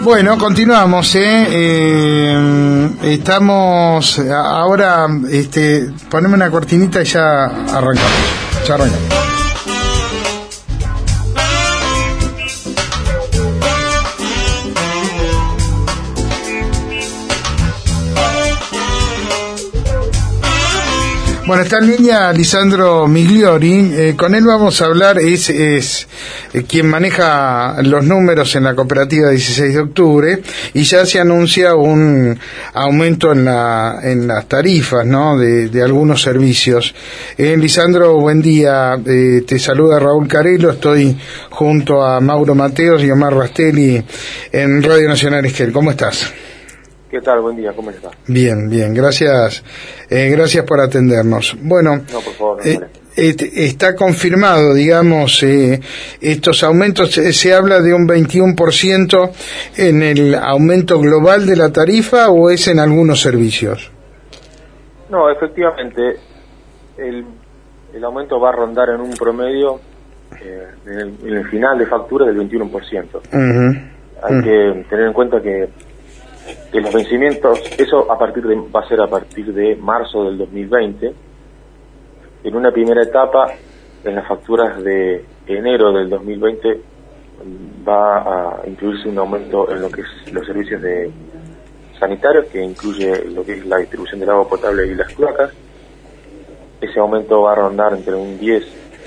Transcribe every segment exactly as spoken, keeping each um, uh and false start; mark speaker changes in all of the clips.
Speaker 1: Bueno, continuamos, ¿eh? Eh, estamos ahora, este, poneme una cortinita y ya arrancamos, ya arrancamos. Bueno, está en línea Lisandro Migliori, eh, con él vamos a hablar, es, es eh, quien maneja los números en la cooperativa dieciséis de octubre, y ya se anuncia un aumento en la en las tarifas, ¿no?, de, de algunos servicios. Eh, Lisandro, buen día, eh, te saluda Raúl Carelo, estoy junto a Mauro Mateos y Omar Rastelli en Radio Nacional Esquel. ¿Cómo estás?
Speaker 2: ¿Qué tal? Buen día, ¿cómo estás?
Speaker 1: Bien, bien, gracias, eh, gracias por atendernos. Bueno,
Speaker 2: no, por favor, no
Speaker 1: eh, eh, está confirmado, digamos, eh, estos aumentos, eh, se habla de un veintiuno por ciento en el aumento global de la tarifa, ¿o es en algunos servicios?
Speaker 2: No, efectivamente, el, el aumento va a rondar en un promedio, eh, en, el, en el final de factura, del veintiuno por ciento. Uh-huh. Hay uh-huh. que tener en cuenta que que los vencimientos, eso a partir de, va a ser a partir de marzo del dos mil veinte. En una primera etapa, en las facturas de enero del dos mil veinte, va a incluirse un aumento en lo que es los servicios de sanitarios, que incluye lo que es la distribución del agua potable y las cloacas. Ese aumento va a rondar entre un diez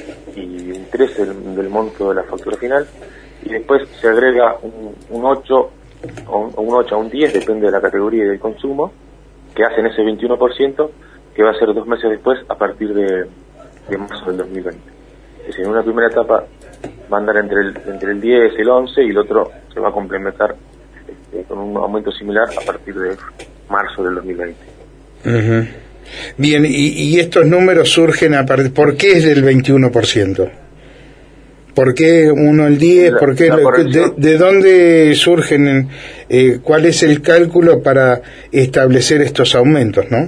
Speaker 2: y un trece del, del monto de la factura final, y después se agrega un, un ocho o un, un ocho a un diez, depende de la categoría y del consumo, que hacen ese veintiuno por ciento, que va a ser dos meses después, a partir de, de marzo del dos mil veinte. Es decir, en una primera etapa va a andar entre el, entre el diez y el once, y el otro se va a complementar este, con un aumento similar a partir de marzo del dos mil veinte.
Speaker 1: Uh-huh. Bien, y, y estos números surgen a partir, ¿por qué es del veintiuno por ciento? ¿Por qué uno el diez? La, ¿Por qué la de, ¿De dónde surgen? Eh, ¿Cuál es el cálculo para establecer estos aumentos, no?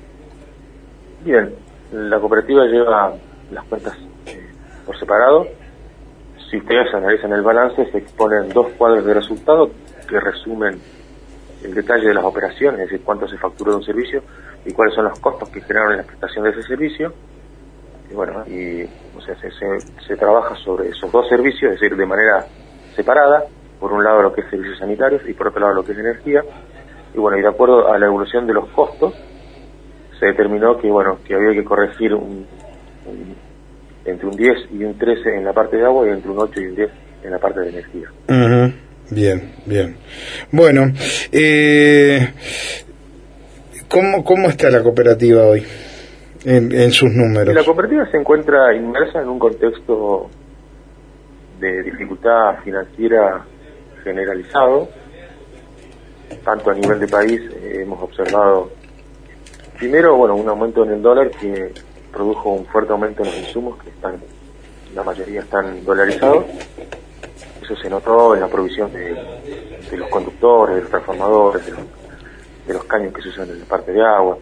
Speaker 2: Bien, la cooperativa lleva las cuentas eh, por separado. Si ustedes analizan el balance, se exponen dos cuadros de resultados que resumen el detalle de las operaciones, es decir, cuánto se facturó de un servicio y cuáles son los costos que generaron en la prestación de ese servicio. Y bueno, y o sea, se, se, se trabaja sobre esos dos servicios, es decir, de manera separada, por un lado lo que es servicios sanitarios y por otro lado lo que es energía. Y bueno, y de acuerdo a la evolución de los costos, se determinó que bueno, que había que corregir un, un, entre un diez y un trece en la parte de agua, y entre un ocho y un diez en la parte de energía.
Speaker 1: Uh-huh. Bien, bien. Bueno, eh, ¿cómo, cómo está la cooperativa hoy? En, en sus números.
Speaker 2: La cooperativa se encuentra inmersa en un contexto de dificultad financiera generalizado, tanto a nivel de país. Eh, hemos observado primero, bueno, un aumento en el dólar que produjo un fuerte aumento en los insumos, que están, la mayoría están dolarizados. Eso se notó en la provisión de, de los conductores, de los transformadores, de los, de los caños que se usan en la parte de agua.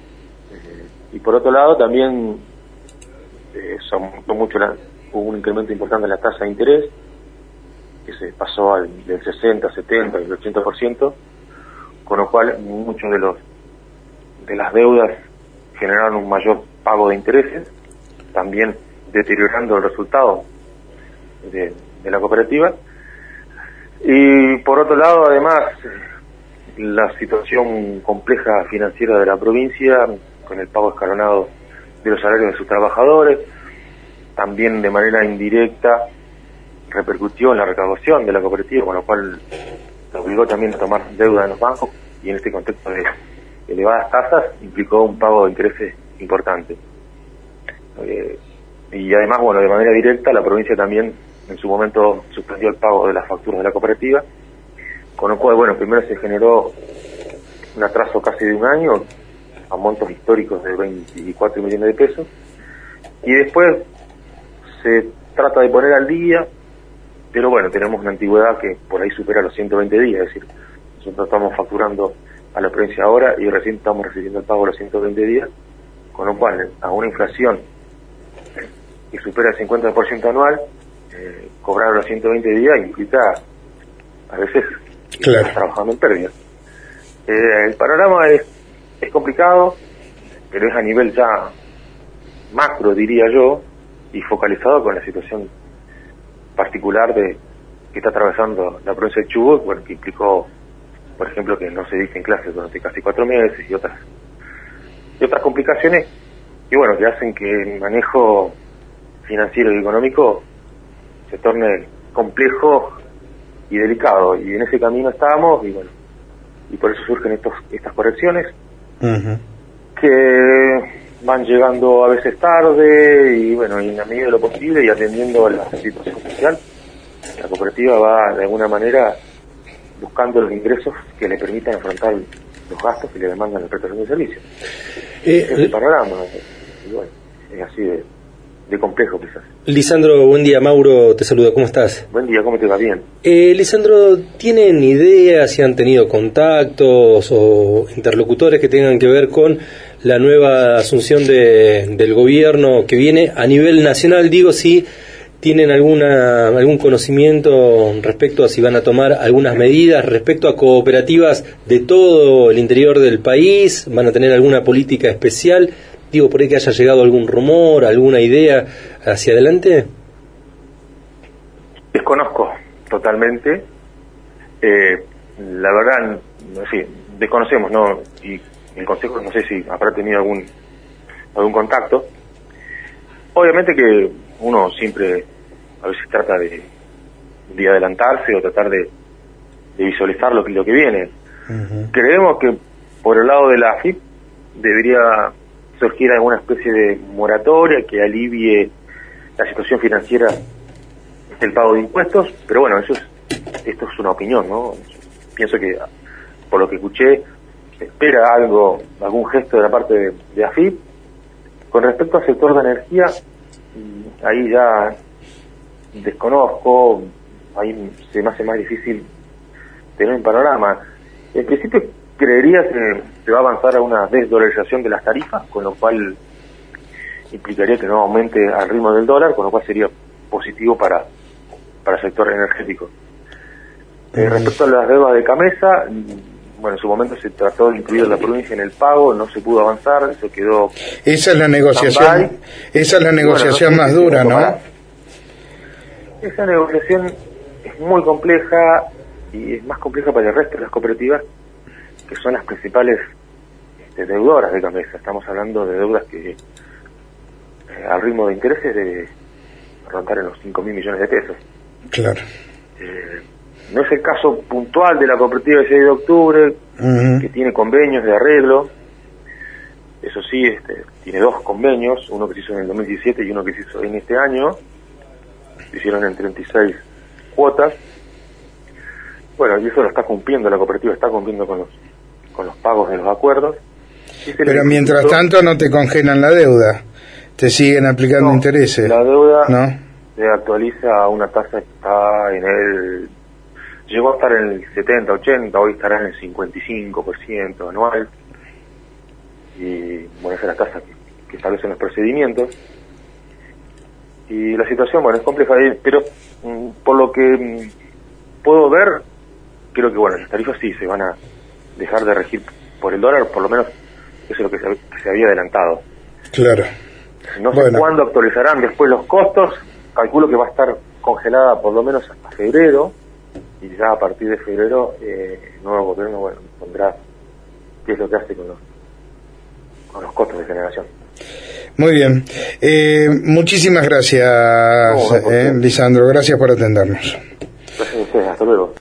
Speaker 2: Y por otro lado también eh, se aumentó mucho, la, hubo un incremento importante en la tasa de interés, que se pasó al, del sesenta, setenta y el ochenta por ciento, con lo cual muchos de los de las deudas generaron un mayor pago de intereses, también deteriorando el resultado de, de la cooperativa. Y por otro lado, además, la situación compleja financiera de la provincia, con el pago escalonado de los salarios de sus trabajadores, también de manera indirecta repercutió en la recaudación de la cooperativa, con lo cual se obligó también a tomar deuda en los bancos, y en este contexto de elevadas tasas implicó un pago de intereses importante. Eh, y además, bueno, de manera directa la provincia también en su momento suspendió el pago de las facturas de la cooperativa, con lo cual, bueno, primero se generó un atraso casi de un año, a montos históricos de veinticuatro millones de pesos, y después se trata de poner al día, pero bueno, tenemos una antigüedad que por ahí supera los ciento veinte días, es decir, nosotros estamos facturando a la provincia ahora y recién estamos recibiendo el pago de los ciento veinte días, con lo cual a una inflación que supera el cincuenta por ciento anual, eh, cobrar los ciento veinte días implica a veces
Speaker 1: Claro.
Speaker 2: Estás trabajando en pérdida. Eh, el panorama es, es complicado, pero es a nivel ya macro, diría yo, y focalizado con la situación particular de que está atravesando la provincia de Chubut, bueno, que implicó, por ejemplo, que no se dicten clases durante casi cuatro meses y otras y otras complicaciones que, bueno, que hacen que el manejo financiero y económico se torne complejo y delicado, y en ese camino estábamos, y bueno, y por eso surgen estos estas correcciones uh-huh. que van llegando a veces tarde, y bueno, y en la medida de lo posible y atendiendo a la situación social, la cooperativa va de alguna manera buscando los ingresos que le permitan afrontar los gastos que le demandan la prestación de servicios. Eh, es el panorama, y bueno, es así de, de complejo quizás.
Speaker 3: Lisandro, buen día. Mauro te saluda, ¿cómo estás?
Speaker 2: Buen día, ¿cómo te va? Bien.
Speaker 3: Eh, Lisandro, ¿tienen ideas, si han tenido contactos o interlocutores que tengan que ver con la nueva asunción de, del gobierno que viene a nivel nacional? Digo, si tienen alguna algún conocimiento respecto a si van a tomar algunas medidas respecto a cooperativas de todo el interior del país, van a tener alguna política especial. Digo, por ahí que haya llegado algún rumor, alguna idea hacia adelante.
Speaker 2: Desconozco totalmente. Eh, la verdad, sí, desconocemos, ¿no? Y el Consejo, no sé si habrá tenido algún algún contacto. Obviamente que uno siempre a veces trata de, de adelantarse o tratar de, de visualizar lo que, lo que viene. Uh-huh. Creemos que por el lado de la A F I P debería surgir alguna especie de moratoria que alivie la situación financiera del pago de impuestos, pero bueno, eso es, esto es una opinión, ¿no? Pienso que, por lo que escuché, se espera algo, algún gesto de la parte de, de A F I P. Con respecto al sector de energía, ahí ya desconozco, ahí se me hace más difícil tener un panorama. En principio creería que se va a avanzar a una desdolarización de las tarifas, con lo cual implicaría que no aumente al ritmo del dólar, con lo cual sería positivo para, para el sector energético. Eh, respecto a las deudas de Camesa, bueno, en su momento se trató de incluir a la provincia en el pago, no se pudo avanzar, eso quedó...
Speaker 1: Esa es la negociación, esa es la negociación bueno, no más dura, ¿no?
Speaker 2: Esa negociación es muy compleja, y es más compleja para el resto de las cooperativas, que son las principales este, deudoras de Camesa. Estamos hablando de deudas que eh, al ritmo de intereses debe rondar en los cinco mil millones de pesos.
Speaker 1: Claro.
Speaker 2: Eh, no es el caso puntual de la cooperativa de seis de octubre, uh-huh. que tiene convenios de arreglo. Eso sí, este, tiene dos convenios, uno que se hizo en el dos mil diecisiete y uno que se hizo en este año. Se hicieron en treinta y seis cuotas. Bueno, y eso lo está cumpliendo, la cooperativa está cumpliendo con los con los pagos de los acuerdos.
Speaker 1: Pero mientras instituto, tanto no te congelan la deuda, te siguen aplicando
Speaker 2: no,
Speaker 1: intereses.
Speaker 2: La deuda
Speaker 1: ¿no?
Speaker 2: se actualiza a una tasa que está en el... Llegó a estar en el setenta, ochenta, hoy estará en el cincuenta y cinco por ciento anual. Y bueno, esa es la tasa que, que establecen los procedimientos. Y la situación, bueno, es compleja, pero mm, por lo que mm, puedo ver, creo que, bueno, las tarifas sí se van a dejar de regir por el dólar, por lo menos eso es lo que se, que se había adelantado.
Speaker 1: Claro.
Speaker 2: No sé bueno. cuándo actualizarán después los costos, calculo que va a estar congelada por lo menos hasta febrero, y ya a partir de febrero eh, el nuevo gobierno, bueno, pondrá qué es lo que hace con los, con los costos de generación.
Speaker 1: Muy bien. Eh, muchísimas gracias, no, no, eh, Lisandro. Gracias por atendernos.
Speaker 2: Gracias a ustedes. Hasta luego.